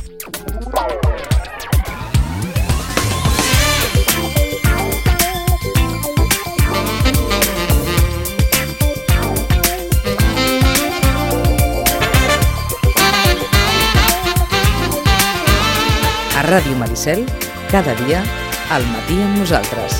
A Ràdio Maricel, cada dia, al matí amb nosaltres.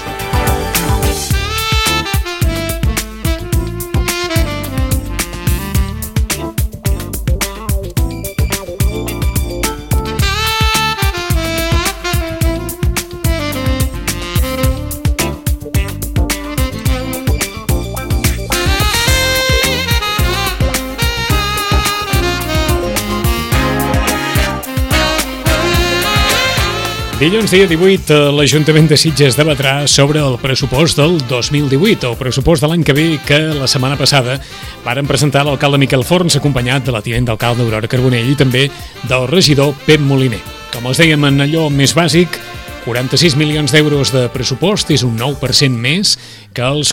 Dilluns, dia 18, l'Ajuntament de Sitges debatrà sobre el pressupost del 2018, el pressupost de l'any que ve, que la setmana passada varen presentar l'alcalde Miquel Forns, acompanyat de la tinent d'alcalde Aurora Carbonell i també del regidor Pep Moliner. Com els dèiem, en allò més bàsic, 46 milions d'euros de pressupost és un 9% més que els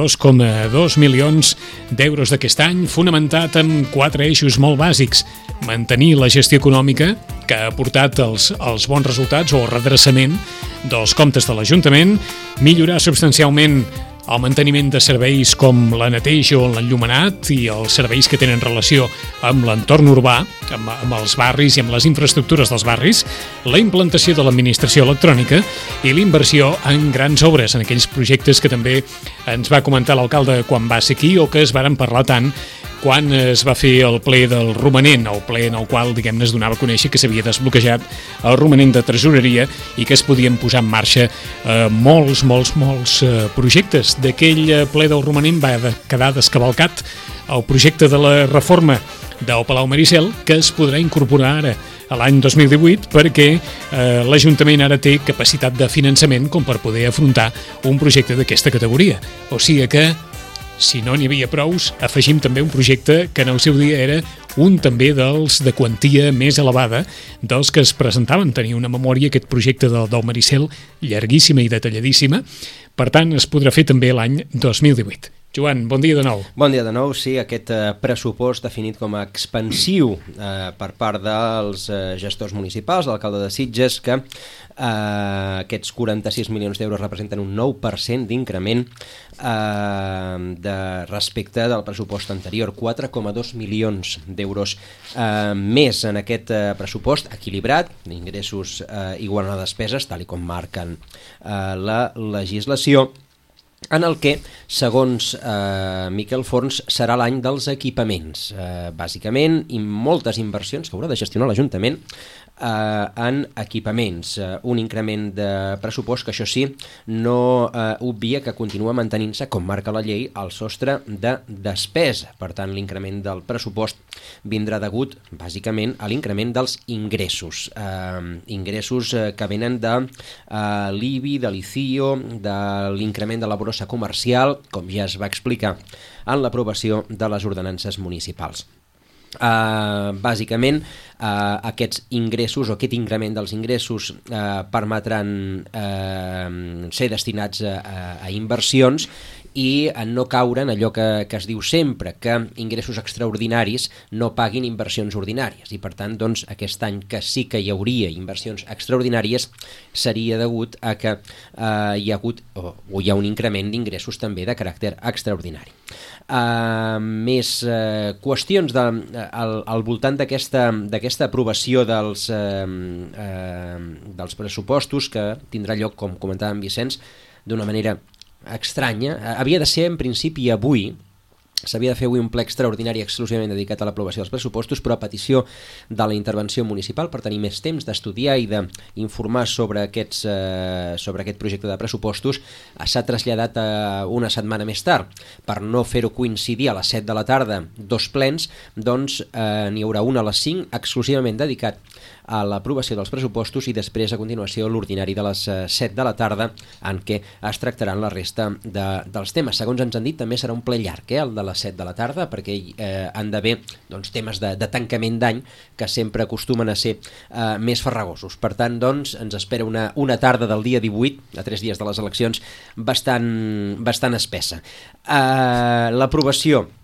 42,2 milions d'euros d'aquest any, fonamentat en 4 eixos molt bàsics. Mantenir la gestió econòmica, que ha portat els bons resultats o el redreçament dels comptes de l'Ajuntament, millorar substancialment el manteniment de serveis com la neteja o l'enllumenat i els serveis que tenen relació amb l'entorn urbà, amb els barris i amb les infraestructures dels barris, la implantació de l'administració electrònica i l'inversió en grans obres, en aquells projectes que també ens va comentar l'alcalde quan va ser aquí o que es varen parlar tant quan es va fer el ple del romanent, el ple en el qual, diguem-ne, es donava a conèixer que s'havia desbloquejat el romanent de tresoreria i que es podien posar en marxa molts projectes. D'aquell ple del romanent va quedar descavalcat el projecte de la reforma del Palau Maricel, que es podrà incorporar ara a l'any 2018 perquè l'Ajuntament ara té capacitat de finançament com per poder afrontar un projecte d'aquesta categoria. O sigui que, si no n'hi havia prous, afegim també un projecte que en el seu dia era un també dels de quantia més elevada dels que es presentaven. Tenia una memòria, aquest projecte del Maricel, llarguíssima i detalladíssima. Per tant, es podrà fer també l'any 2018. Joan, bon dia de nou. Bon dia de nou, sí, aquest pressupost definit com a expansiu per part dels gestors municipals, l'alcalde de Sitges, que aquests 46 milions d'euros representen un 9% d'increment respecte del pressupost anterior, 4,2 milions d'euros més en aquest pressupost equilibrat, d'ingressos igual a despeses, tal i com marquen la legislació, en el que, segons Miquel Forns, serà l'any dels equipaments, bàsicament, i moltes inversions que haurà de gestionar l'Ajuntament en equipaments, un increment de pressupost que, això sí, no obvia que continua mantenint-se, com marca la llei, el sostre de despesa. Per tant, l'increment del pressupost vindrà degut, bàsicament, a l'increment dels ingressos. Ingressos que venen de l'IBI, de l'ICIO, de l'increment de la brossa comercial, com ja es va explicar en l'aprovació de les ordenances municipals. Bàsicament, aquests ingressos o aquest increment dels ingressos permetran ser destinats a inversions i a no caure en allò que es diu sempre, que ingressos extraordinaris no paguin inversions ordinàries. I per tant, doncs, aquest any que sí que hi hauria inversions extraordinàries seria degut a que hi ha hagut o hi ha un increment d'ingressos també de caràcter extraordinari. Més qüestions al voltant d'aquesta aprovació dels pressupostos, que tindrà lloc, com comentava en Vicenç, d'una manera estranya. Havia de ser en principi avui, s'havia de fer avui un ple extraordinari exclusivament dedicat a l'aprovació dels pressupostos, però a petició de la intervenció municipal, per tenir més temps d'estudiar i d'informar sobre aquest projecte de pressupostos, s'ha traslladat una setmana més tard. Per no fer-ho coincidir a les 7 de la tarda dos plens, doncs n'hi haurà un a les 5 exclusivament dedicat a l'aprovació dels pressupostos i després a continuació l'ordinari de les 7 de la tarda en què es tractaran la resta dels temes. Segons ens han dit, també serà un ple llarg, el de les 7 de la tarda, perquè han d'haver temes de tancament d'any que sempre acostumen a ser més farragosos. Per tant, doncs, ens espera una tarda del dia 18, a 3 dies de les eleccions, bastant espessa. L'aprovació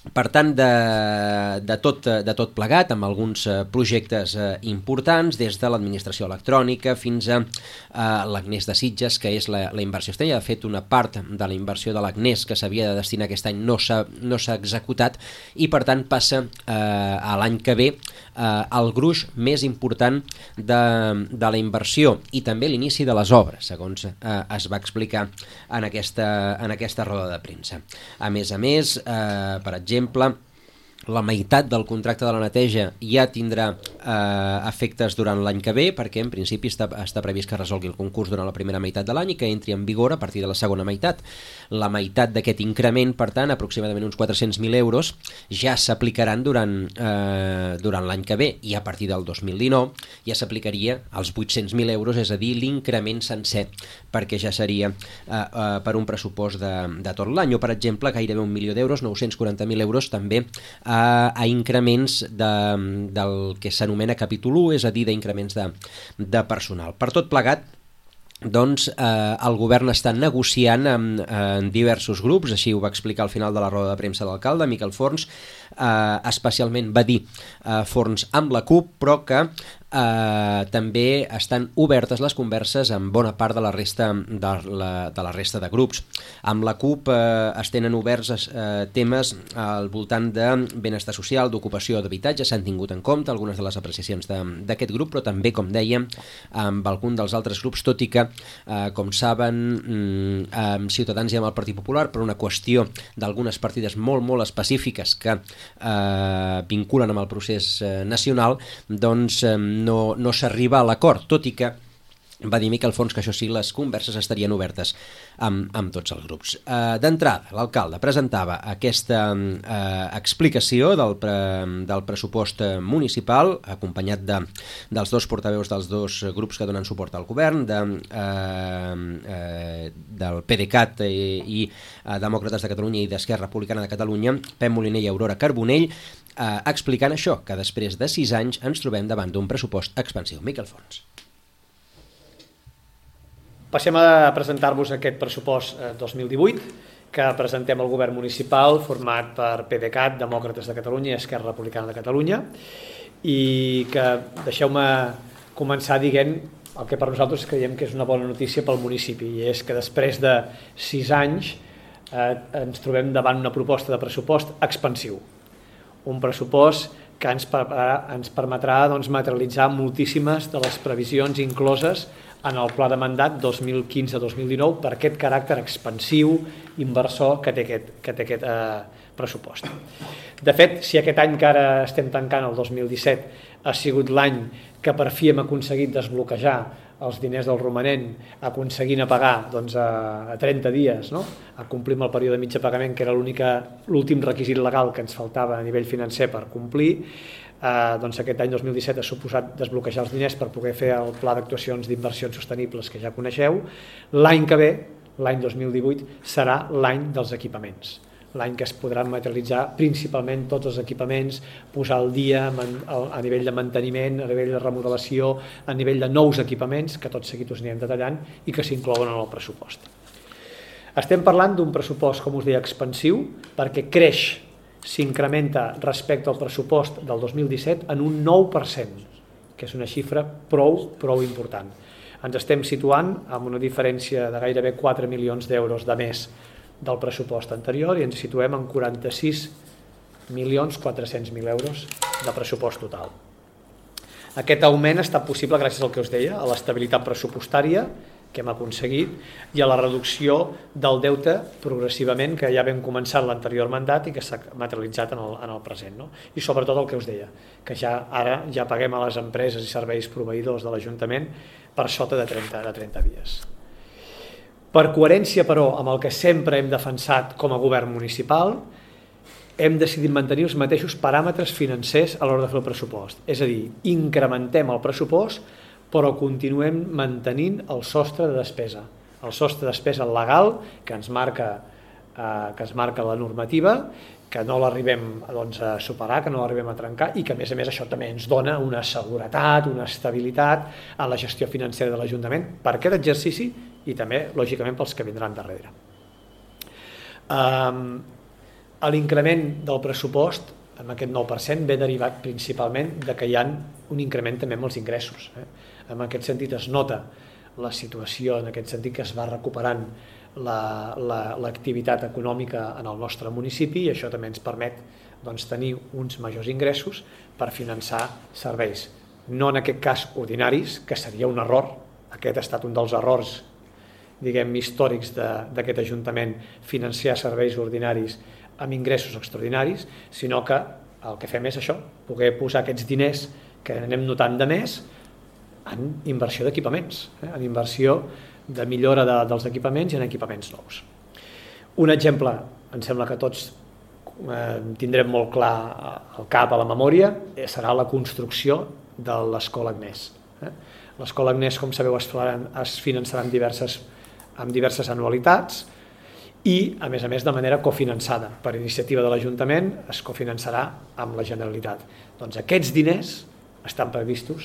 Per tant, de tot plegat, amb alguns projectes importants, des de l'administració electrònica fins a l'Agnès de Sitges, que és la inversió estrella. De fet, una part de la inversió de l'Agnès que s'havia de destinar aquest any no s'ha executat i, per tant, passa a l'any que ve el gruix més important de la inversió i també l'inici de les obres, segons es va explicar en aquesta roda de premsa. A més, per exemple, la meitat del contracte de la neteja ja tindrà efectes durant l'any que ve, perquè en principi està previst que resolgui el concurs durant la primera meitat de l'any i que entri en vigor a partir de la segona meitat. La meitat d'aquest increment, per tant, aproximadament uns 400.000 euros, ja s'aplicaran durant l'any que ve, i a partir del 2019 ja s'aplicaria als 800.000 euros, és a dir, l'increment sencer, perquè ja seria per un pressupost de tot l'any. O, per exemple, gairebé 1 milió d'euros, 940.000 euros també a increments del que s'anomena capítol 1, és a dir, d'increments de personal. Per tot plegat, doncs el govern està negociant amb diversos grups, així ho va explicar al final de la roda de premsa de l'alcalde, Miquel Forns, especialment va dir Forns amb la CUP, però que també estan obertes les converses amb bona part de la resta de grups. Amb la CUP es tenen oberts temes al voltant de benestar social, d'ocupació, d'habitatge, s'han tingut en compte algunes de les apreciacions d'aquest grup, però també, com dèiem, amb algun dels altres grups, tot i que, com saben, amb Ciutadans i amb el Partit Popular, per una qüestió d'algunes partides molt, molt específiques que vinculen amb el procés nacional, doncs no s'arriba a l'acord, tot i que va dir Miquel Forns que això sí, les converses estarien obertes amb tots els grups. D'entrada, l'alcalde presentava aquesta explicació del pressupost municipal, acompanyat dels dos portaveus dels dos grups que donen suport al govern, del PDeCAT i Demòcrates de Catalunya i d'Esquerra Republicana de Catalunya, Pep Moliner i Aurora Carbonell, explicant això, que després de 6 anys ens trobem davant d'un pressupost expansiu. Miquel Forns. Passem a presentar-vos aquest pressupost 2018 que presentem al govern municipal format per PDeCAT, Demòcrates de Catalunya i Esquerra Republicana de Catalunya, i que deixeu-me començar dient el que per nosaltres creiem que és una bona notícia pel municipi, i és que després de 6 anys ens trobem davant una proposta de pressupost expansiu, un pressupost que ens permetrà materialitzar moltíssimes de les previsions incloses en el pla de mandat 2015-2019 per aquest caràcter expansiu, inversor que té aquest pressupost. De fet, si aquest any que ara estem tancant, el 2017, ha sigut l'any que per fi hem aconseguit desbloquejar els diners del romanent, aconseguint pagar a 30 dies, a complir amb el període de mig de pagament, que era l'últim requisit legal que ens faltava a nivell financer per complir, aquest any 2017 ha suposat desbloquejar els diners per poder fer el pla d'actuacions d'inversions sostenibles que ja coneixeu. L'any que ve, l'any 2018, serà l'any dels equipaments, l'any que es podran materialitzar principalment tots els equipaments, posar al dia a nivell de manteniment, a nivell de remodelació, a nivell de nous equipaments, que tot seguit us anirem detallant i que s'inclouen en el pressupost. Estem parlant d'un pressupost, com us deia, expansiu, perquè creix, s'incrementa respecte al pressupost del 2017 en un 9%, que és una xifra prou important. Ens estem situant amb una diferència de gairebé 4 milions d'euros de més del pressupost anterior i ens situem en 46.400.000 euros de pressupost total. Aquest augment ha estat possible gràcies al que us deia, a l'estabilitat pressupostària que hem aconseguit i a la reducció del deute progressivament que ja vam començar en l'anterior mandat i que s'ha materialitzat en el present. I sobretot el que us deia, que ara ja paguem a les empreses i serveis proveïdors de l'Ajuntament per sota de 30 dies. Per coherència, però, amb el que sempre hem defensat com a govern municipal, hem decidit mantenir els mateixos paràmetres financers a l'hora de fer el pressupost. És a dir, incrementem el pressupost, però continuem mantenint el sostre de despesa. El sostre de despesa legal que ens marca la normativa, que no l'arribem a superar, que no l'arribem a trencar i que, a més, això també ens dona una seguretat, una estabilitat a la gestió financera de l'Ajuntament per aquest exercici i també, lògicament, pels que vindran darrere. L'increment del pressupost amb aquest 9% ve derivat principalment de que hi ha un increment també amb els ingressos. En aquest sentit es nota la situació, en aquest sentit que es va recuperant l'activitat econòmica en el nostre municipi, i això també ens permet tenir uns majors ingressos per finançar serveis. No en aquest cas ordinaris, que seria un error. Aquest ha estat un dels errors, diguem, històrics d'aquest Ajuntament, financiar serveis ordinaris amb ingressos extraordinaris, sinó que el que fem és això, poder posar aquests diners que anem notant de més en inversió d'equipaments, en inversió de millora dels equipaments i en equipaments nous. Un exemple, em sembla que tots tindrem molt clar al cap, a la memòria, serà la construcció de l'Escola Agnès. L'Escola Agnès, com sabeu, es finançarà amb diverses anualitats i, a més, de manera cofinançada. Per iniciativa de l'Ajuntament es cofinançarà amb la Generalitat. Doncs aquests diners estan previstos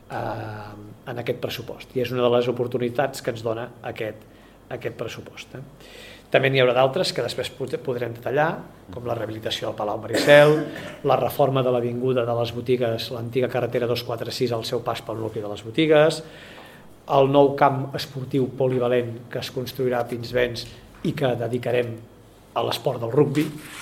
en aquest pressupost i és una de les oportunitats que ens dona aquest pressupost. També n'hi haurà d'altres que després podrem detallar, com la rehabilitació del Palau Maricel, la reforma de l'avinguda de les Botigues, l'antiga carretera 246 al seu pas pel nucli de les Botigues, el nou camp esportiu polivalent que es construirà a Pinsbens i que dedicarem a l'esport del rugbi,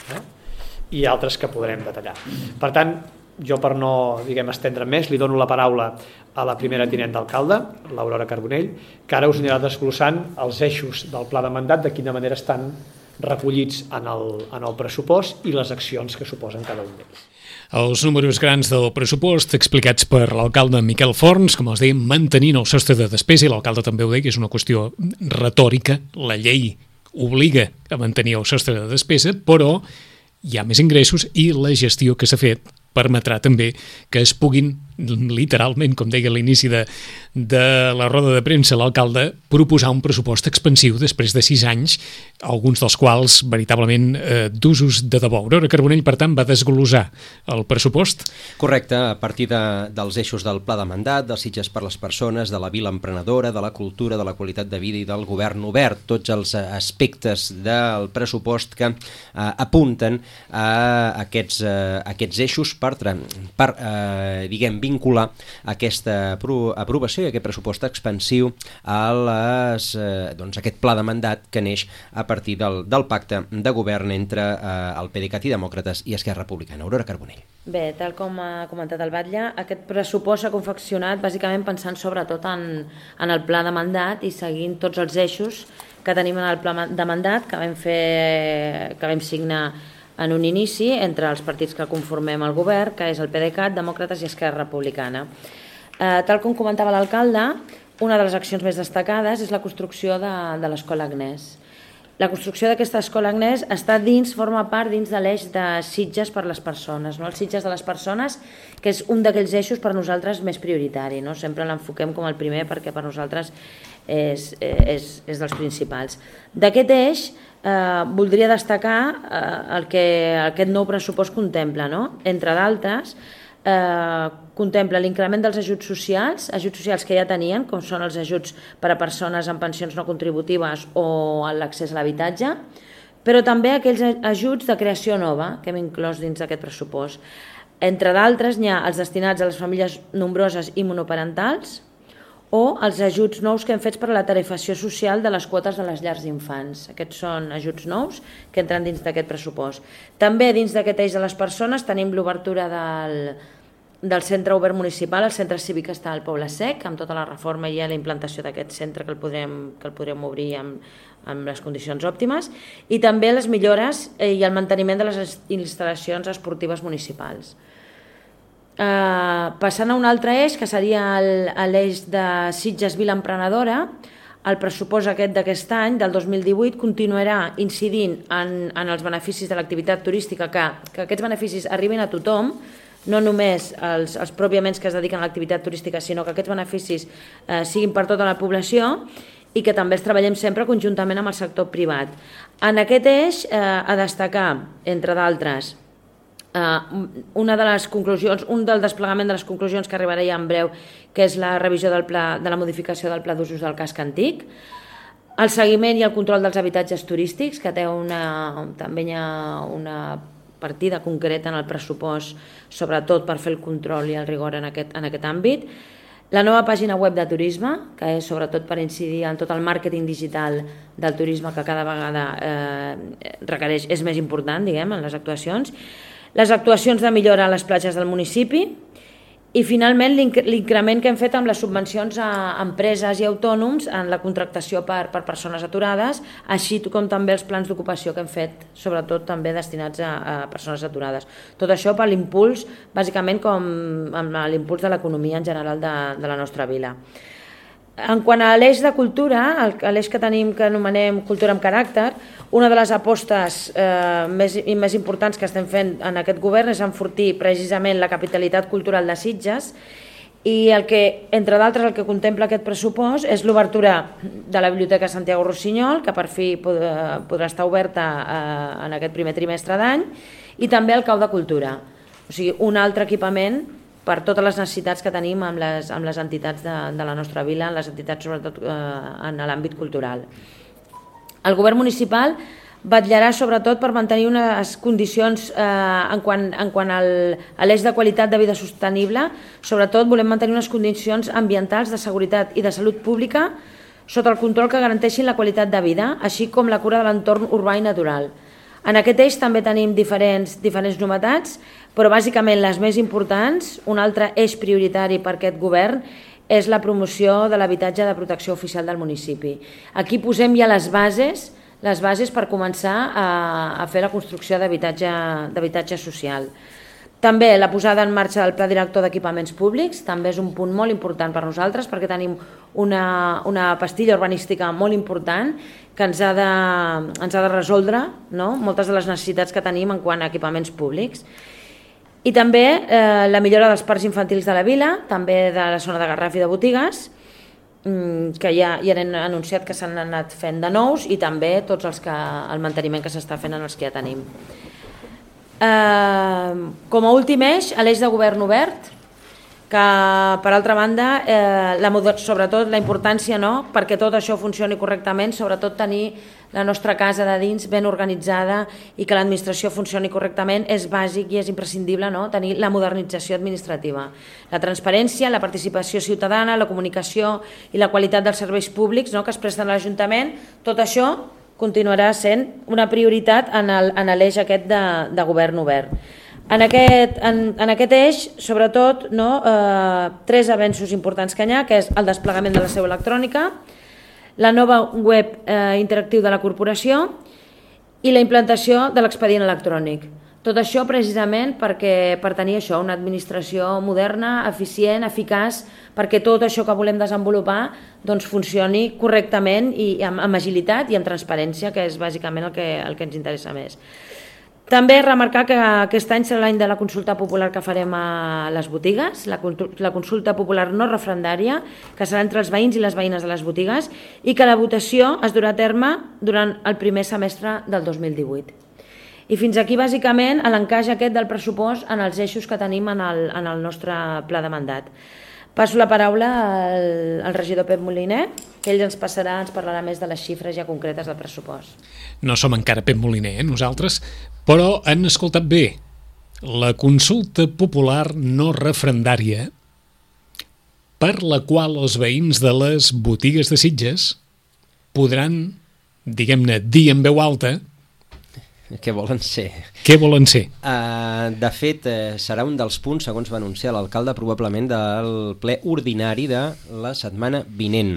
i altres que podrem detallar. Per tant, jo, per no estendre més, li dono la paraula a la primera tinent d'alcalde, l'Aurora Carbonell, que ara us anirà desglossant els eixos del pla de mandat, de quina manera estan recollits en el pressupost i les accions que suposen cada un d'ells. Els números grans del pressupost explicats per l'alcalde Miquel Forns, com els dèiem, mantenint el sostre de despesa, i l'alcalde també ho deia, que és una qüestió retòrica, la llei obliga a mantenir el sostre de despesa, però hi ha més ingressos i la gestió que s'ha fet permetrà també que es puguin, literalment, com deia a l'inici de la roda de premsa, l'alcalde, proposar un pressupost expansiu després de 6 anys, alguns dels quals veritablement d'usos de debò. Aurora Carbonell, per tant, va desglossar el pressupost? Correcte, a partir dels eixos del pla de mandat, dels Sitges per les persones, de la vila emprenedora, de la cultura, de la qualitat de vida i del govern obert, tots els aspectes del pressupost que apunten a aquests eixos per vincular aquesta aprovació i aquest pressupost expansiu a aquest pla de mandat que neix a partir del pacte de govern entre el PDeCAT i Demòcrates i Esquerra Republicana. Aurora Carbonell. Bé, tal com ha comentat el Batlle, aquest pressupost s'ha confeccionat bàsicament pensant sobretot en el pla de mandat i seguint tots els eixos que tenim en el pla de mandat que vam signar en un inici entre els partits que conformem el govern, que és el PDeCAT, Demòcrates i Esquerra Republicana. Tal com comentava l'alcalde, una de les accions més destacades és la construcció de l'Escola Agnès. La construcció d'aquesta Escola Agnès forma part dins de l'eix de Sitges per les persones, no? El Sitges de les persones, que és un d'aquells eixos per nosaltres més prioritari, no? Sempre l'enfoquem com el primer perquè per nosaltres és dels principals. D'aquest eix voldria destacar el que aquest nou pressupost contempla, no? Entre d'altres, contempla l'increment dels ajuts socials que ja tenien, com són els ajuts per a persones amb pensions no contributives o l'accés a l'habitatge, però també aquells ajuts de creació nova que hem inclòs dins d'aquest pressupost. Entre d'altres, n'hi ha els destinats a les famílies nombroses i monoparentals, o els ajuts nous que hem fet per a la tarifació social de les quotes de les llars d'infants. Aquests són ajuts nous que entren dins d'aquest pressupost. També dins d'aquest eix de les persones tenim l'obertura del centre obert municipal, el centre cívic que està al Poble Sec, amb tota la reforma i la implantació d'aquest centre que el podrem obrir amb les condicions òptimes, i també les millores i el manteniment de les instal·lacions esportives municipals. Passant a un altre eix, que seria l'eix de Sitges Vila Emprenedora, el pressupost d'aquest any, del 2018, continuarà incidint en els beneficis de l'activitat turística, que aquests beneficis arribin a tothom, no només els pròpiament que es dediquen a l'activitat turística, sinó que aquests beneficis siguin per tota la població i que també els treballem sempre conjuntament amb el sector privat. En aquest eix, a destacar, entre d'altres, una de les conclusions, un del desplegament de les conclusions que arribarà ja en breu, que és la revisió de la modificació del pla d'usos del casc antic, El seguiment i el control dels habitatges turístics, que també hi ha una partida concreta en el pressupost, sobretot per fer el control i el rigor en aquest àmbit. La nova pàgina web de turisme, que és sobretot per incidir en tot el màrqueting digital del turisme, que cada vegada és més important, diguem, en les actuacions. Les actuacions de millora a les platges del municipi. I finalment l'increment que hem fet amb les subvencions a empreses i autònoms en la contractació per persones aturades, així com també els plans d'ocupació que hem fet, sobretot també destinats a persones aturades. Tot això per l'impuls, bàsicament com amb l'impuls de l'economia en general de la nostra vila. En quant a l'eix de cultura, l'eix que tenim que anomenem Cultura amb caràcter, una de les apostes més importants que estem fent en aquest govern és enfortir precisament la capitalitat cultural de Sitges i entre d'altres, el que contempla aquest pressupost és l'obertura de la Biblioteca Santiago Rossinyol, que per fi podrà estar oberta en aquest primer trimestre d'any, i també el Cau de Cultura, o sigui, un altre equipament per totes les necessitats que tenim amb les entitats de la nostra vila, les entitats sobretot en l'àmbit cultural. El govern municipal vetllarà sobretot per mantenir unes condicions en quant a l'eix de qualitat de vida sostenible. Sobretot volem mantenir unes condicions ambientals de seguretat i de salut pública sota el control que garanteixin la qualitat de vida, així com la cura de l'entorn urbà i natural. En aquest eix també tenim diferents novetats, però bàsicament les més importants, un altre eix prioritari per aquest govern, és la promoció de l'habitatge de protecció oficial del municipi. Aquí posem ja les bases per començar a fer la construcció d'habitatge social. També la posada en marxa del Pla Director d'Equipaments Públics, també és un punt molt important per nosaltres perquè tenim una pastilla urbanística molt important que ens ha de resoldre, no?, moltes de les necessitats que tenim en quant a equipaments públics. I també la millora dels parcs infantils de la vila, també de la zona de Garraf i de botigues, que ja han anunciat que s'han anat fent de nous, i també tot el manteniment que s'està fent en els que ja tenim. Com a últim eix, l'eix de govern obert, que per altra banda, sobretot la importància, no?, perquè tot això funcioni correctament, sobretot tenir la nostra casa de dins ben organitzada i que l'administració funcioni correctament és bàsic i és imprescindible, no?, tenir la modernització administrativa. La transparència, la participació ciutadana, la comunicació i la qualitat dels serveis públics, no?, que es presten a l'Ajuntament, tot això continuarà sent una prioritat en l'eix aquest de govern obert. En aquest eix, sobretot, tres avenços importants que hi ha, que és el desplegament de la seu electrònica, la nova web interactiu de la corporació i la implantació de l'expedient electrònic. Tot això precisament per tenir això, una administració moderna, eficient, eficaç, perquè tot això que volem desenvolupar funcioni correctament i amb agilitat i amb transparència, que és bàsicament el que ens interessa més. També remarcar que aquest any serà l'any de la consulta popular que farem a les botigues, la consulta popular no referendària, que serà entre els veïns i les veïnes de les botigues, i que la votació es durà a terme durant el primer semestre del 2018. I fins aquí, bàsicament, l'encaix aquest del pressupost en els eixos que tenim en el nostre pla de mandat. Passo la paraula al regidor Pep Moliner, que ell ens parlarà més de les xifres ja concretes del pressupost. No som encara Pep Moliner, nosaltres, però han escoltat bé. La consulta popular no referendària, per la qual els veïns de les botigues de Sitges podran, diguem-ne, dir en veu alta què volen ser. Què volen ser? De fet, serà un dels punts, segons va anunciar l'alcalde, probablement del ple ordinari de la setmana vinent.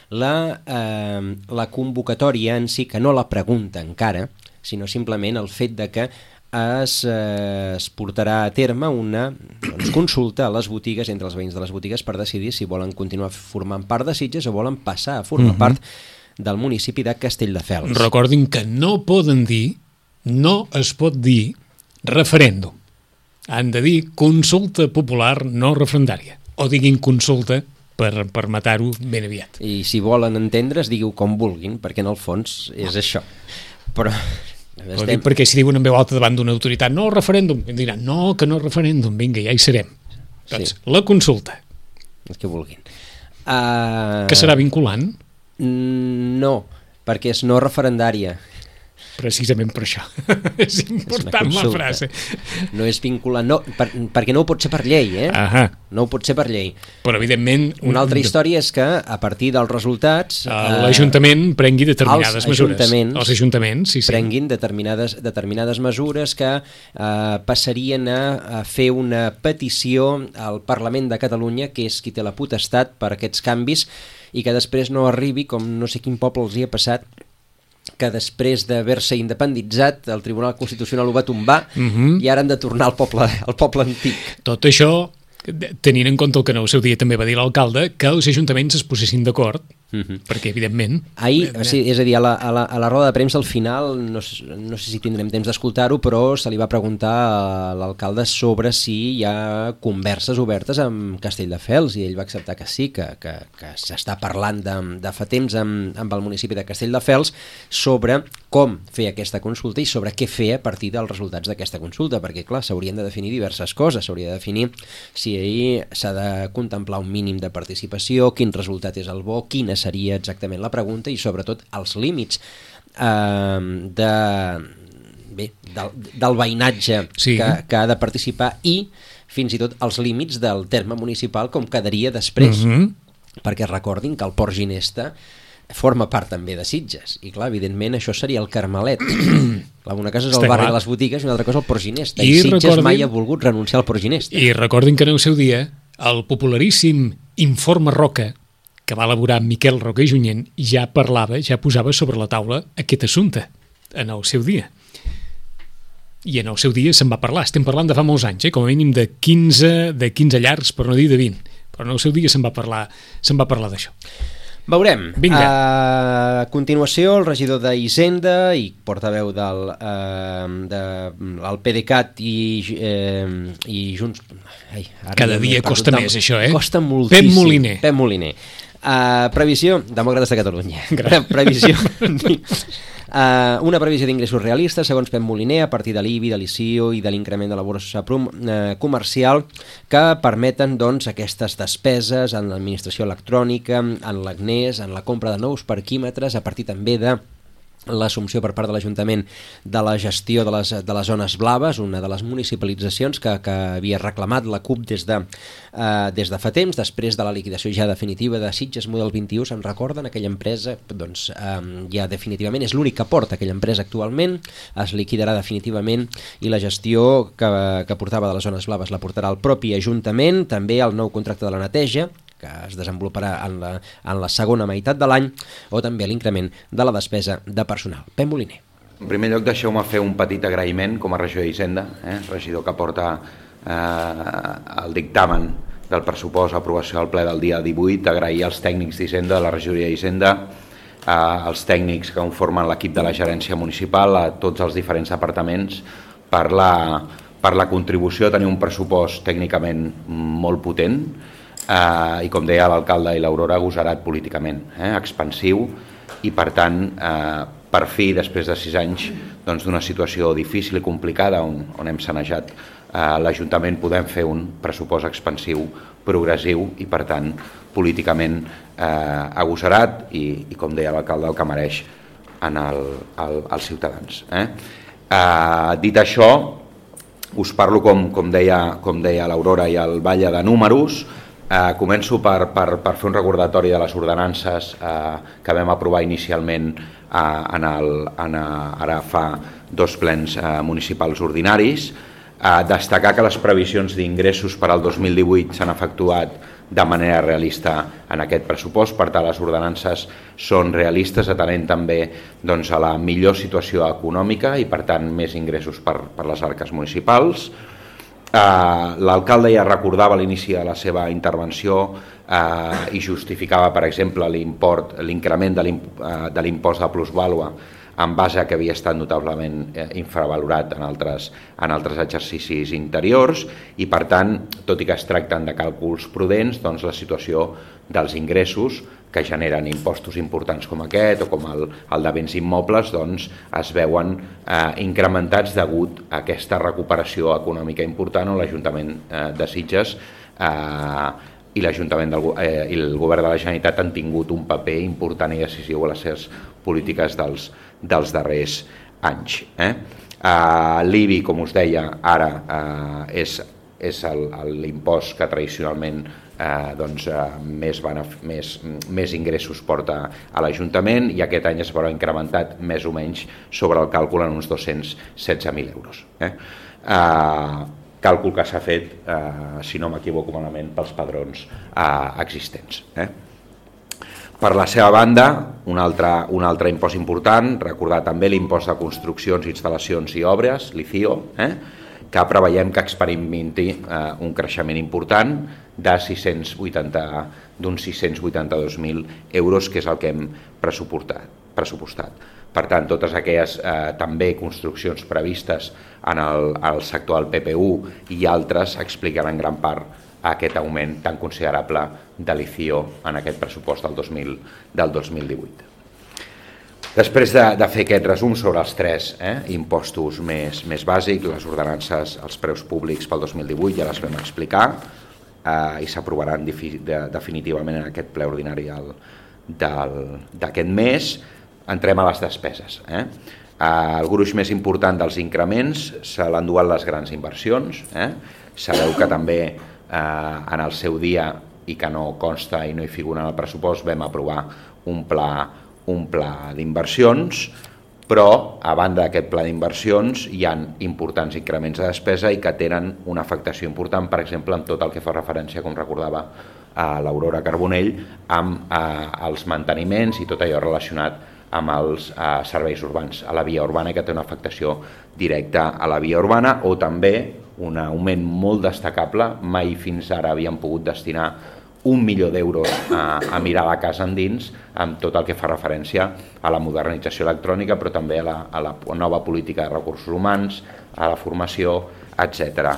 La convocatòria en si, que no la pregunta encara, sinó simplement el fet de que es portarà a terme una consulta a les botigues, entre els veïns de les botigues, per decidir si volen continuar formant part de Sitges o volen passar a formar part del municipi de Castelldefels. Recordin que no poden dir, no es pot dir referèndum. Han de dir consulta popular no referendària. O diguin consulta per matar-ho ben aviat. I si volen entendre's, digueu com vulguin, perquè en el fons és això. Però perquè si diuen en veu alta davant d'una autoritat no referèndum, diran no, que no referèndum, vinga, ja hi serem. Doncs la consulta. Els que vulguin. Que serà vinculant? No. perquè és no referendària. Precisament per això. És important la frase. No és vinculant, no, perquè no ho pot ser per llei, No ho pot ser per llei. Però, evidentment... Una altra història és que, a partir dels resultats... l'Ajuntament prengui determinades mesures. Els ajuntaments, sí. Prenguin determinades mesures que passarien a fer una petició al Parlament de Catalunya, que és qui té la potestat per aquests canvis, i que després no arribi, com no sé quin poble els hi ha passat, que després d'haver-se independitzat el Tribunal Constitucional ho va tombar i ara han de tornar al poble antic. Tot això, tenint en compte el que en el seu dia també va dir l'alcalde, que els ajuntaments es posessin d'acord, perquè evidentment... Ahir, sí, és a dir, a la roda de premsa al final, no sé si tindrem temps d'escoltar-ho, però se li va preguntar a l'alcalde sobre si hi ha converses obertes amb Castelldefels, i ell va acceptar que sí, que s'està parlant de fa temps amb el municipi de Castelldefels sobre com fer aquesta consulta i sobre què fer a partir dels resultats d'aquesta consulta, perquè clar, s'haurien de definir diverses coses, s'hauria de definir si s'ha de contemplar un mínim de participació, quin resultat és el bo, quina seria exactament la pregunta i sobretot els límits del veïnatge que ha de participar i fins i tot els límits del terme municipal com quedaria després, perquè recordin que el Port Ginesta forma part també de Sitges i clar, evidentment això seria el Carmelet. Una cosa és el barri de les botigues i una altra cosa el Port Ginesta, i Sitges mai ha volgut renunciar al Port Ginesta. I recordin que en el seu dia el popularíssim Informe Roca, que va elaborar Miquel Roca i Junyent, ja posava sobre la taula aquest assumpte en el seu dia. I en el seu dia se'n va parlar. Estem parlant de fa molts anys, com a mínim de 15 llargs, per no dir de 20. Però en el seu dia se'n va parlar d'això. Veurem. A continuació, el regidor d'Hisenda i portaveu del PDeCAT i Junts... Cada dia costa més, això, Costa moltíssim. Pep Moliner. Previsió, Demòcrates de Catalunya. Una previsió d'ingressos realistes, segons Pep Moliner, a partir de l'IBI, de l'ICIO i de l'increment de la borsa comercial, que permeten aquestes despeses en l'administració electrònica, en l'AGNES, en la compra de nous parquímetres, a partir també de l'assumpció per part de l'Ajuntament de la gestió de les zones blaves, una de les municipalitzacions que havia reclamat la CUP des de fa temps, després de la liquidació ja definitiva de Sitges Model 21, se'n recorden? Aquella empresa ja definitivament és l'únic que porta aquella empresa actualment, es liquidarà definitivament i la gestió que portava de les zones blaves la portarà el propi Ajuntament, també el nou contracte de la neteja, que es desenvoluparà en la segona meitat de l'any, o també l'increment de la despesa de personal. Pep Moliner. En primer lloc, deixeu-me fer un petit agraïment com a regidor d'Hisenda, regidor que porta el dictamen del pressupost a aprovació al ple del dia 18, agrair als tècnics d'Hisenda, de la regidoria d'Hisenda, als tècnics que conformen l'equip de la gerència municipal, a tots els diferents departaments, per la contribució a tenir un pressupost tècnicament molt potent, i com deia l'alcalde i l'Aurora, agosarat políticament, expansiu, i per tant per fi, després de 6 anys d'una situació difícil i complicada on hem sanejat l'Ajuntament, podem fer un pressupost expansiu, progressiu i per tant políticament agosarat i com deia l'alcalde, el que mereix als ciutadans. Dit això, us parlo com deia l'Aurora i el Batlle de números. Començo per fer un recordatori de les ordenances que vam aprovar inicialment ara fa 2 plens municipals ordinaris. Destacar que les previsions d'ingressos per al 2018 s'han efectuat de manera realista en aquest pressupost, per tant les ordenances són realistes, atenent també a la millor situació econòmica i per tant més ingressos per les arques municipals. L'alcalde ja recordava a l'inici de la seva intervenció i justificava, per exemple, l'increment de l'impost de plusvàlua en base a que havia estat notablement infravalorat en altres exercicis interiors i, per tant, tot i que es tracten de càlculs prudents, la situació dels ingressos que generen impostos importants com aquest o com el de béns immobles es veuen incrementats degut a aquesta recuperació econòmica important on l'Ajuntament de Sitges i l'Ajuntament i el Govern de la Generalitat han tingut un paper important i decisiu a les seves polítiques dels darrers anys. L'IBI, com us deia, ara és l'impost que tradicionalment més ingressos porta a l'Ajuntament, i aquest any es veurà incrementat més o menys sobre el càlcul en uns 216.000 euros. Càlcul que s'ha fet, si no m'equivoco malament, pels padrons existents. Per la seva banda, un altre impost important, recordar també l'impost de construccions, instal·lacions i obres, l'ICIO, que preveiem que experimenti un creixement important d'uns 682.000 euros, que és el que hem pressupostat. Per tant, totes aquelles també construccions previstes en el sector del PPU i altres explicaran en gran part aquest augment tan considerable de l'ICIO en aquest pressupost del 2018. Després de fer aquest resum sobre els tres impostos més bàsics, les ordenances, els preus públics pel 2018 ja les vam explicar i s'aprovaran definitivament en aquest ple ordinari d'aquest mes. Entrem a les despeses. El gruix més important dels increments se l'enduen les grans inversions. Sabeu que també en el seu dia, i que no consta i no hi figura en el pressupost, vam aprovar un pla d'inversions, però a banda d'aquest pla d'inversions hi ha importants increments de despesa i que tenen una afectació important, per exemple, en tot el que fa referència, com recordava l'Aurora Carbonell, amb els manteniments i tot allò relacionat amb els serveis urbans, a la via urbana, que té una afectació directa a la via urbana, o també un augment molt destacable. Mai fins ara havíem pogut destinar 1 milió d'euros a mirar la casa endins, amb tot el que fa referència a la modernització electrònica, però també a la nova política de recursos humans, a la formació, etc.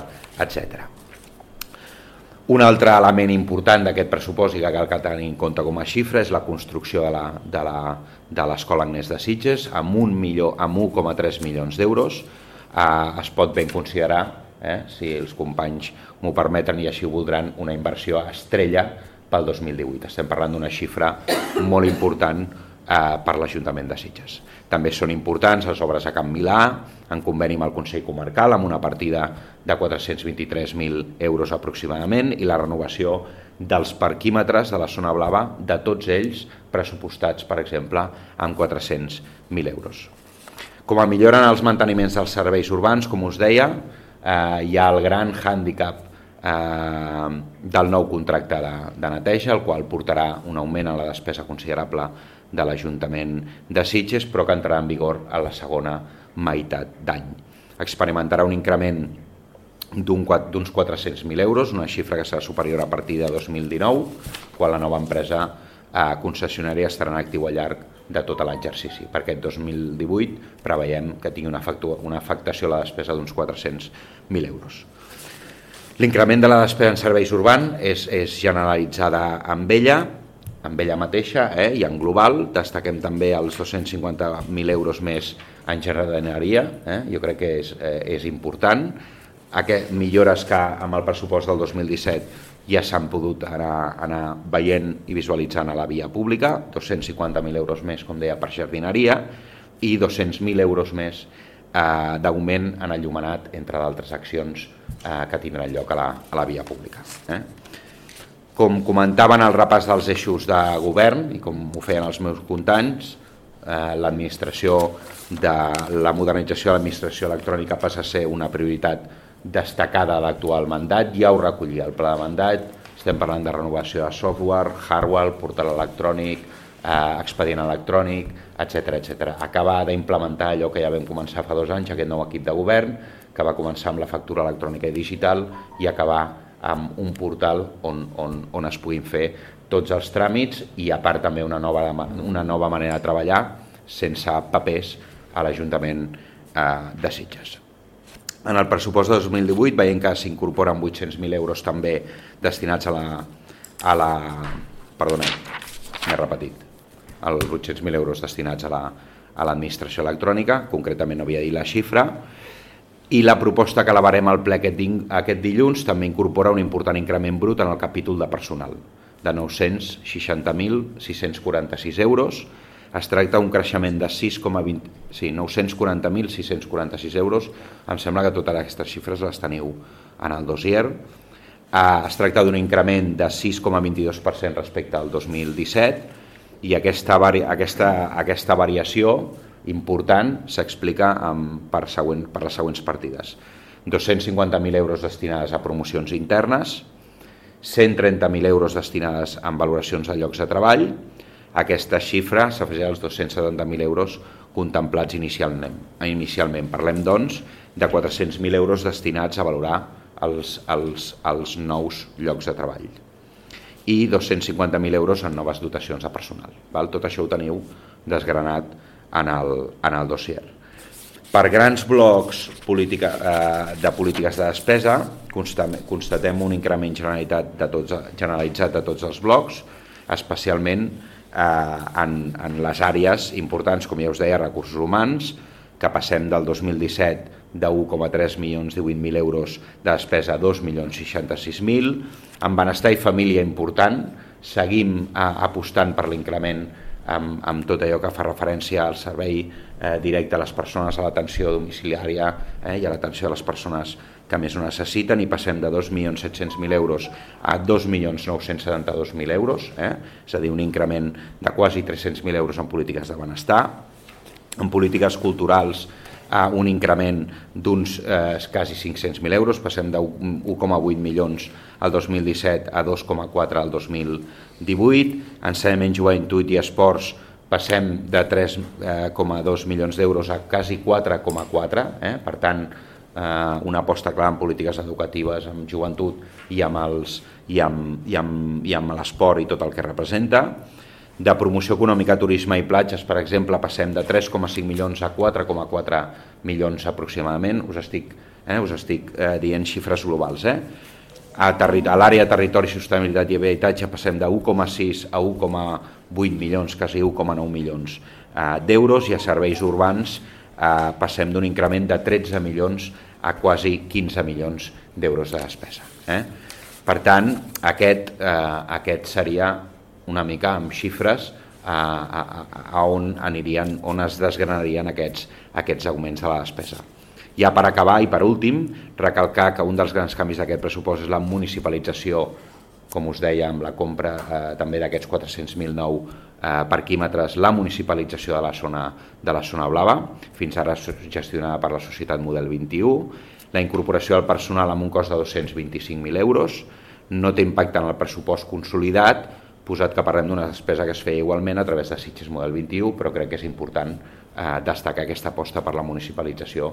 Un altre element important d'aquest pressupost i que cal tenir en compte com a xifra és la construcció de l'Escola Agnès de Sitges amb 1,3 milions d'euros. Es pot ben considerar, si els companys m'ho permeten i així ho voldran, una inversió estrella pel 2018. Estem parlant d'una xifra molt important per l'Ajuntament de Sitges. També són importants les obres a Can Milà, en conveni amb el Consell Comarcal, amb una partida de 423.000 euros aproximadament, i la renovació dels parquímetres de la zona blava, de tots ells pressupostats, per exemple, amb 400.000 euros. Com a millora en els manteniments dels serveis urbans, com us deia, hi ha el gran hàndicap del nou contracte de neteja, el qual portarà un augment en la despesa considerable de l'Ajuntament de Sitges, però que entrarà en vigor a la segona meitat d'any. Experimentarà un increment d'uns 400.000 euros, una xifra que serà superior a partir de 2019, quan la nova empresa concessionària estarà en actiu al llarg de tot l'exercici. Per aquest 2018 preveiem que tingui una afectació a la despesa d'uns 400.000 euros. L'increment de la despesa en serveis urbans és generalitzada amb ella mateixa i en global. Destaquem també els 250.000 euros més en jardineria, jo crec que és important. Millores que amb el pressupost del 2017 ja s'han pogut anar veient i visualitzant a la via pública, 250.000 euros més, com deia, per jardineria, i 200.000 euros més d'augment en enllumenat, entre d'altres accions que tindran lloc a la via pública. Com comentaven el repàs dels eixos de govern, i com ho feien els meus companys, la modernització de l'administració electrònica passa a ser una prioritat destacada a l'actual mandat. Ja ho recollia el pla de mandat, estem parlant de renovació de software, hardware, portal electrònic, expedient electrònic, etc. Acabar d'implementar allò que ja vam començar fa 2 anys, aquest nou equip de govern, que va començar amb la factura electrònica i digital i acabar amb un portal on es puguin fer tots els tràmits, i a part també una nova manera de treballar sense papers a l'Ajuntament de Sitges. En el pressupost de 2018 veiem que s'incorporen 800.000 euros també destinats els 800.000 euros destinats a l'administració electrònica, concretament no havia dit la xifra, I la proposta que elevarem al ple aquest dilluns també incorpora un important increment brut en el capítol de personal, de 960.646 euros. Es tracta d'un creixement de 940.646 euros. Em sembla que totes aquestes xifres les teniu en el dossier. Es tracta d'un increment de 6,22% respecte al 2017 i aquesta variació important s'explica per les següents partides. 250.000 euros destinades a promocions internes, 130.000 euros destinades a valoracions de llocs de treball. Aquesta xifra s'afegirà als 270.000 euros contemplats inicialment. Parlem, doncs, de 400.000 euros destinats a valorar els nous llocs de treball i 250.000 euros en noves dotacions de personal. Tot això ho teniu desgranat en el dossier. Per grans blocs de polítiques de despesa constatem un increment generalitzat de tots els blocs, especialment en les àrees importants, com ja us deia, recursos humans, que passem del 2017 de 1,3 milions 18.000 euros de despesa a 2.066.000. En benestar i família important, seguim apostant per l'increment amb tot allò que fa referència al servei directe a les persones, a l'atenció domiciliària i a l'atenció a les persones que més ho necessiten, i passem de 2.700.000 euros a 2.972.000 euros, és a dir, un increment de quasi 300.000 euros en polítiques de benestar. En polítiques culturals, un increment d'uns quasi 500.000 euros, passem de 1,8 milions al 2017 a 2,4 al 2018. Ensenyament, joventut i esports passem de 3,2 milions d'euros a quasi 4,4, per tant, una aposta clara en polítiques educatives, amb joventut i amb l'esport i tot el que representa. De promoció econòmica, turisme i platges, per exemple, passem de 3,5 milions a 4,4 milions aproximadament. Us estic dient xifres globals. A l'àrea de territori, sostenibilitat i habitatge passem de 1,6 a 1,8 milions, quasi 1,9 milions d'euros, i a serveis urbans passem d'un increment de 13 milions a quasi 15 milions d'euros de despesa. Per tant, aquest seria una mica amb xifres on es desgranarien aquests augments de la despesa. Ja per acabar i per últim, recalcar que un dels grans canvis d'aquest pressupost és la municipalització, com us deia, amb la compra també d'aquests 400.000 nou parquímetres, la municipalització de la zona blava, fins ara gestionada per la societat Model 21, la incorporació del personal amb un cost de 225.000 euros, no té impacte en el pressupost consolidat, posat que parlem d'una despesa que es feia igualment a través de Sitges Model 21, però crec que és important destacar aquesta aposta per la municipalització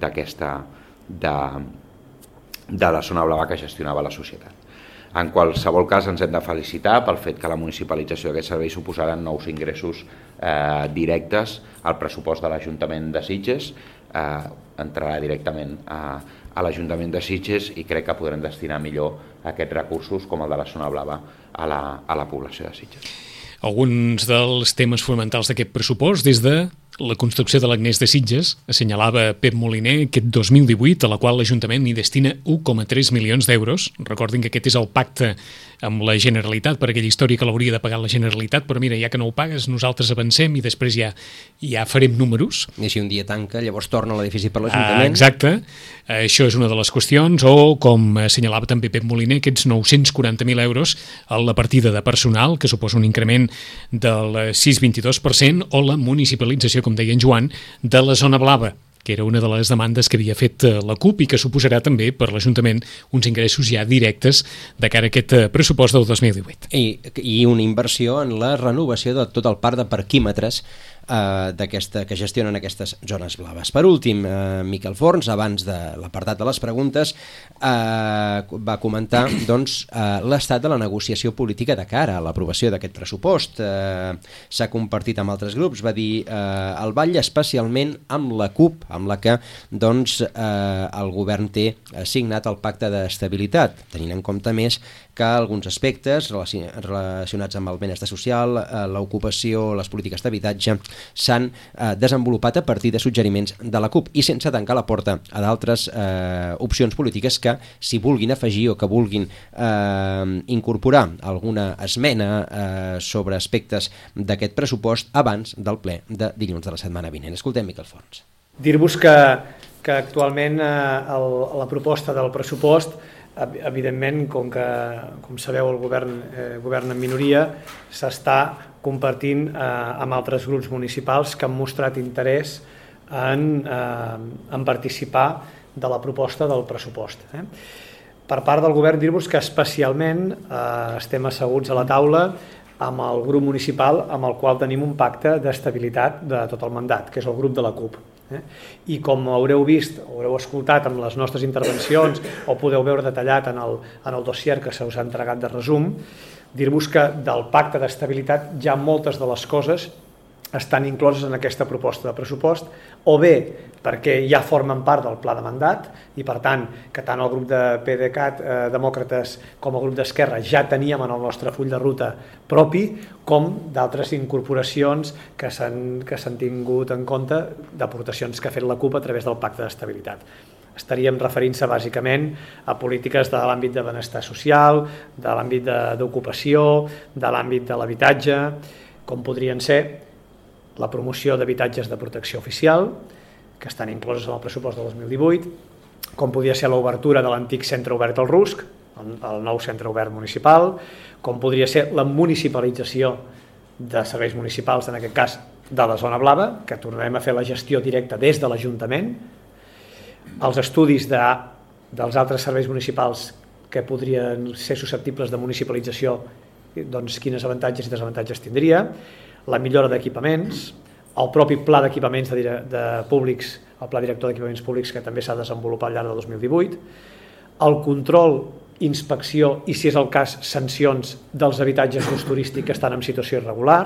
de la zona blava que gestionava la societat. En qualsevol cas, ens hem de felicitar pel fet que la municipalització d'aquest servei suposarà nous ingressos directes al pressupost de l'Ajuntament de Sitges, entrarà directament a l'Ajuntament de Sitges, i crec que podrem destinar millor aquests recursos, com el de la zona blava, a la població de Sitges. Alguns dels temes fonamentals d'aquest pressupost, des de la construcció de l'Agnès de Sitges, assenyalava Pep Moliner aquest 2018, a la qual l'Ajuntament hi destina 1,3 milions d'euros. Recordin que aquest és el pacte amb la Generalitat per aquella història que l'hauria de pagar la Generalitat, però mira, ja que no ho pagues, nosaltres avancem i després ja farem números. I si un dia tanca, llavors torna l'edifici per l'Ajuntament. Exacte, això és una de les qüestions, o com assenyalava també Pep Moliner, aquests 940.000 euros a la partida de personal, que suposa un increment del 6,22%, o la municipalització, com deia en Joan, de la zona blava, que era una de les demandes que havia fet la CUP i que suposarà també per l'Ajuntament uns ingressos ja directes de cara a aquest pressupost del 2018. I una inversió en la renovació de tot el parc de parquímetres que gestionen aquestes zones blaves. Per últim, Miquel Forns, abans de l'apartat de les preguntes, va comentar l'estat de la negociació política de cara a l'aprovació d'aquest pressupost. S'ha compartit amb altres grups, va dir el batlle especialment amb la CUP, amb la que el govern té signat el pacte d'estabilitat, tenint en compte més que alguns aspectes relacionats amb el benestar social, l'ocupació, les polítiques d'habitatge, s'han desenvolupat a partir de suggeriments de la CUP i sense tancar la porta a d'altres opcions polítiques que s'hi vulguin afegir o que vulguin incorporar alguna esmena sobre aspectes d'aquest pressupost abans del ple de dilluns de la setmana vinent. Escoltem Miquel Forns. Dir-vos que actualment la proposta del pressupost, evidentment, com sabeu, el govern en minoria s'està compartint amb altres grups municipals que han mostrat interès en participar de la proposta del pressupost. Per part del govern, dir-vos que especialment estem asseguts a la taula amb el grup municipal amb el qual tenim un pacte d'estabilitat de tot el mandat, que és el grup de la CUP. I com haureu vist, haureu escoltat amb les nostres intervencions o podeu veure detallat en el dossier que se us ha entregat de resum, dir-vos que del pacte d'estabilitat ja moltes de les coses estan incloses en aquesta proposta de pressupost, o bé perquè ja formen part del pla de mandat i per tant que tant el grup de PDeCAT, Demòcrates, com el grup d'Esquerra ja teníem en el nostre full de ruta propi, com d'altres incorporacions que s'han tingut en compte d'aportacions que ha fet la CUP a través del pacte d'estabilitat. Estaríem referint-se bàsicament a polítiques de l'àmbit de benestar social, de l'àmbit d'ocupació, de l'àmbit de l'habitatge, com podrien ser la promoció d'habitatges de protecció oficial, que estan incloses en el pressupost de 2018, com podria ser l'obertura de l'antic centre obert al Rusc, el nou centre obert municipal, com podria ser la municipalització de serveis municipals, en aquest cas de la zona blava, que tornarem a fer la gestió directa des de l'Ajuntament, els estudis dels altres serveis municipals que podrien ser susceptibles de municipalització, doncs quines avantatges i desavantatges tindria, la millora d'equipaments, el propi pla d'equipaments de públics, el pla director d'equipaments públics que també s'ha desenvolupat al llarg de 2018, el control, inspecció i, si és el cas, sancions dels habitatges d'ús turístic que estan en situació irregular,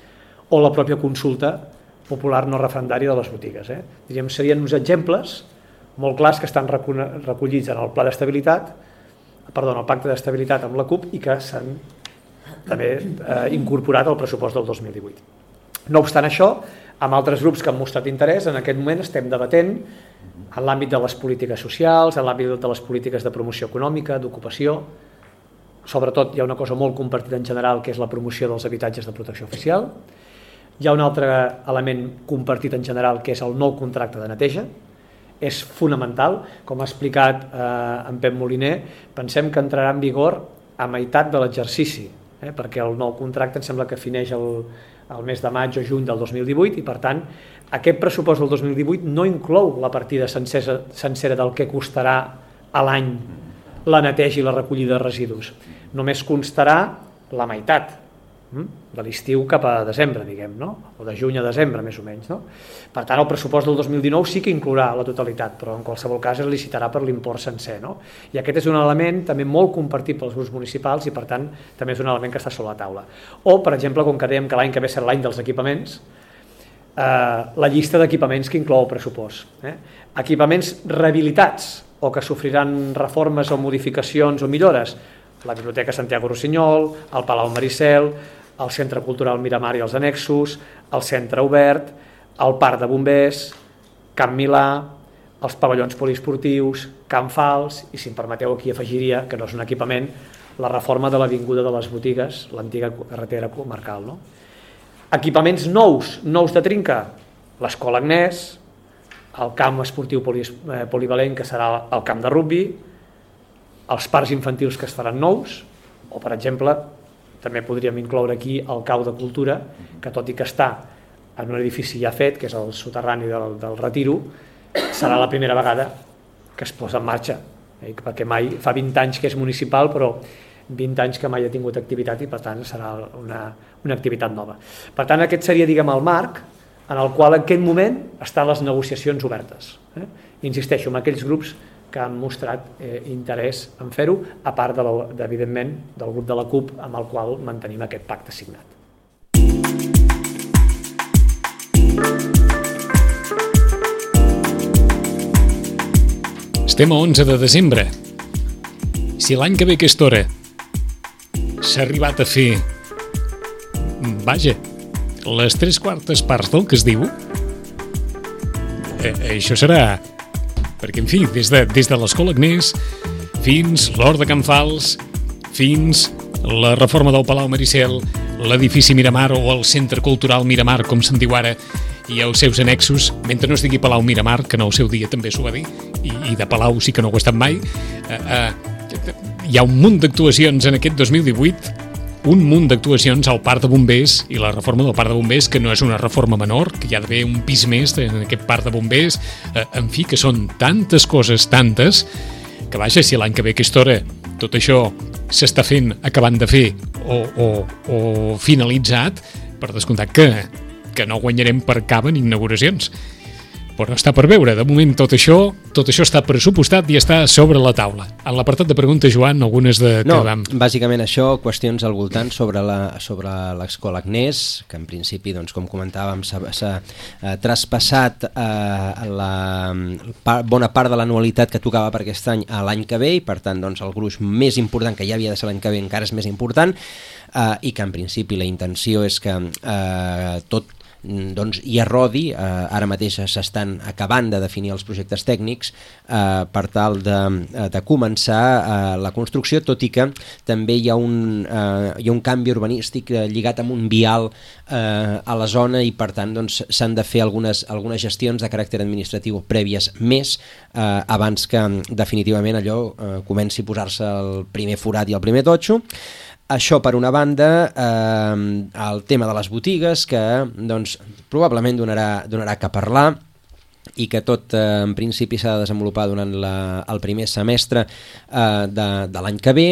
o la pròpia consulta popular no referendària de les botigues. Diríem, serien uns exemples molt clars que estan recollits en el pla d'estabilitat, el pacte d'estabilitat amb la CUP i que s'han també incorporat al pressupost del 2018. No obstant això, amb altres grups que han mostrat interès, en aquest moment estem debatent en l'àmbit de les polítiques socials, en l'àmbit de les polítiques de promoció econòmica, d'ocupació. Sobretot hi ha una cosa molt compartida en general, que és la promoció dels habitatges de protecció oficial. Hi ha un altre element compartit en general, que és el nou contracte de neteja. És fonamental, com ha explicat en Pep Moliner, pensem que entrarà en vigor a meitat de l'exercici, perquè el nou contracte em sembla que fineix el mes de maig o juny del 2018 i per tant aquest pressupost del 2018 no inclou la partida sencera del que costarà a l'any la neteja i la recollida de residus. Només constarà la meitat, de l'estiu cap a desembre, diguem, no? O de juny a desembre, més o menys. No? Per tant, el pressupost del 2019 sí que inclourà la totalitat, però en qualsevol cas es licitarà per l'import sencer. No? I aquest és un element també molt compartit pels grups municipals i, per tant, també és un element que està sobre la taula. O, per exemple, com que dèiem que l'any que ve serà l'any dels equipaments, la llista d'equipaments que inclou el pressupost. Equipaments rehabilitats o que sofriran reformes o modificacions o millores, la Biblioteca Santiago Rossinyol, el Palau Maricel, el Centre Cultural Miramar i els annexos, el Centre Obert, el Parc de Bombers, Camp Milà, els pavellons poliesportius, Camp Fals, i si em permeteu aquí afegiria, que no és un equipament, la reforma de l'Avinguda de les Botigues, l'antiga carretera comarcal. No? Equipaments nous de trinca, l'Escola Agnès, el camp esportiu polivalent, que serà el camp de rugbi, els parcs infantils que es faran nous, o, per exemple, també podríem incloure aquí el Cau de Cultura, que tot i que està en un edifici ja fet, que és el soterrani del Retiro, serà la primera vegada que es posa en marxa, perquè mai fa 20 anys que és municipal, però 20 anys que mai ha tingut activitat i, per tant, serà una activitat nova. Per tant, aquest seria, diguem, el marc en el qual en aquest moment estan les negociacions obertes. Insisteixo, amb aquells grups que han mostrat interès en fer-ho, a part, evidentment, del grup de la CUP, amb el qual mantenim aquest pacte signat. Estem a 11 de desembre. Si l'any que ve aquesta hora s'ha arribat a fer, vaja, les 3/4 parts del que es diu, això serà... Perquè, en fi, des de l'Escola Agnès fins l'Hort de Can Fals, fins la reforma del Palau Maricel, l'edifici Miramar o el Centre Cultural Miramar, com se'n diu ara, i els seus annexos, mentre no es digui Palau Miramar, que en el seu dia també s'ho va dir, i de Palau sí que no ho ha estat mai, hi ha un munt d'actuacions en aquest 2018, un munt d'actuacions al Parc de Bombers i la reforma del Parc de Bombers, que no és una reforma menor, que hi ha d'haver un pis més en aquest Parc de Bombers, en fi, que són tantes coses, tantes, que vaja, si l'any que ve aquesta hora tot això s'està fent, acabant de fer o finalitzat, per descomptat que no guanyarem per cap en inauguracions. Però està per veure. De moment tot això està pressupostat i està sobre la taula. En l'apartat de preguntes, Joan, algunes de... No, bàsicament això, qüestions al voltant sobre l'Escola Agnès, que en principi, doncs, com comentàvem, s'ha traspassat bona part de l'anualitat que tocava per aquest any a l'any que ve, i per tant, doncs, el gruix més important, que ja havia de ser l'any que ve, encara és més important, i que en principi la intenció és que tot doncs hi arrodi, ara mateix s'estan acabant de definir els projectes tècnics per tal de començar la construcció, tot i que també hi ha un canvi urbanístic lligat amb un vial a la zona, i per tant doncs, s'han de fer algunes gestions de caràcter administratiu prèvies més abans que definitivament allò comenci a posar-se el primer forat i el primer totxo. Això per una banda, el tema de les botigues, que doncs, probablement donarà que parlar, i que tot en principi s'ha de desenvolupar durant el primer semestre de l'any que ve,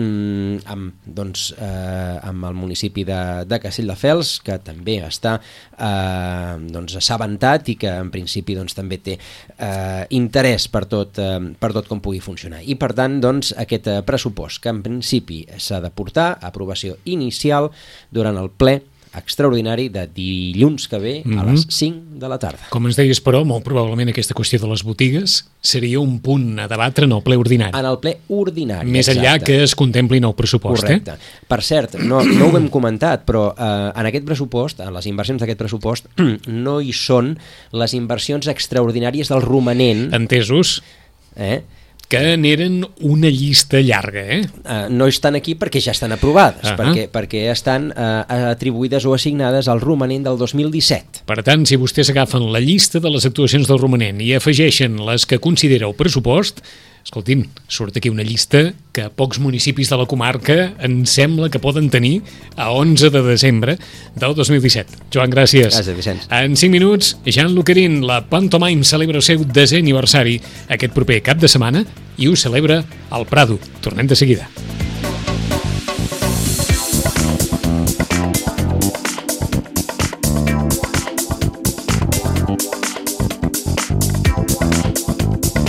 amb el municipi de Castelldefels, que també està assabentat i que en principi doncs, també té interès per tot com pugui funcionar. I per tant, doncs, aquest pressupost, que en principi s'ha de portar a aprovació inicial durant el ple extraordinari de dilluns que ve a les 5 de la tarda. Com ens deies, però, molt probablement aquesta qüestió de les botigues seria un punt a debatre en el ple ordinari. En el ple ordinari, més enllà que es contempli en el pressupost. Correcte. Per cert, no ho hem comentat, però en aquest pressupost, en les inversions d'aquest pressupost, no hi són les inversions extraordinàries del romanent. Entesos. Que n'eren una llista llarga, no estan aquí perquè ja estan aprovades, perquè estan atribuïdes o assignades al romanent del 2017. Per tant, si vostès agafen la llista de les actuacions del romanent i afegeixen les que considera el pressupost, escoltin, surt aquí una llista que pocs municipis de la comarca em sembla que poden tenir a 11 de desembre del 2017. Joan, gràcies. Gràcies, Vicenç. En 5 minuts, Jean Luquerín, la Pantomime celebra el seu 10è aniversari aquest proper cap de setmana i ho celebra al Prado. Tornem de seguida.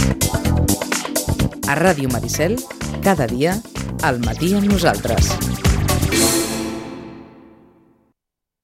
A Ràdio Maricel, cada dia, al matí amb nosaltres.